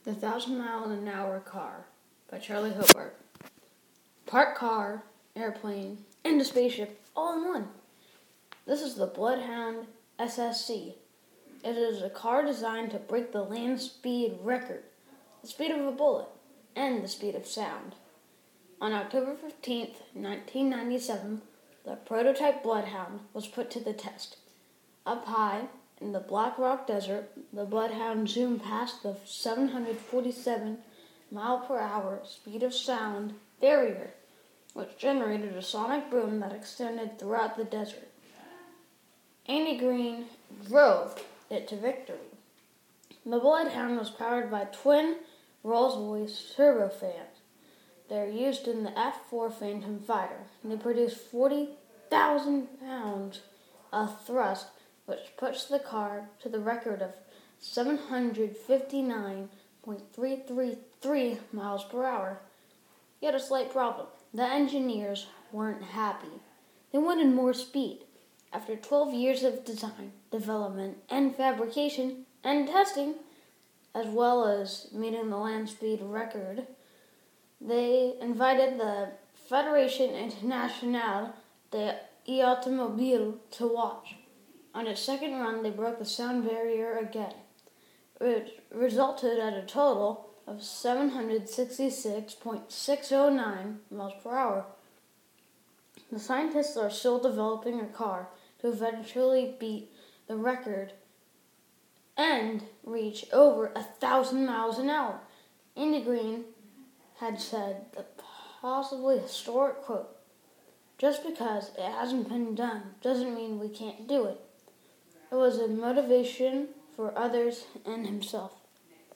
The 1,000-mile-an-hour car by Charlie Hobart. Parked car, airplane, and a spaceship all in one. This is the Bloodhound SSC. It is a car designed to break the land speed record, the speed of a bullet, and the speed of sound. On October 15th, 1997, the prototype Bloodhound was put to the test. Up high in the Black Rock Desert, the Bloodhound zoomed past the 747-mile-per-hour speed of sound barrier, which generated a sonic boom that extended throughout the desert. Andy Green drove it to victory. The Bloodhound was powered by twin Rolls-Royce turbofans. They're used in the F-4 Phantom fighter. They produce 40,000 pounds of thrust, which puts the car to the record of 759.333 miles per hour. Yet a slight problem. The engineers weren't happy. They wanted more speed. After 12 years of design, development, and fabrication, and testing, as well as meeting the land speed record, they invited the Fédération Internationale d'Automobile to watch. On its second run, they broke the sound barrier again, which resulted at a total of 766.609 miles per hour. The scientists are still developing a car to eventually beat the record and reach over 1,000 miles an hour. Andy Green had said the possibly historic quote, "Just because it hasn't been done doesn't mean we can't do it." It was a motivation for others and himself.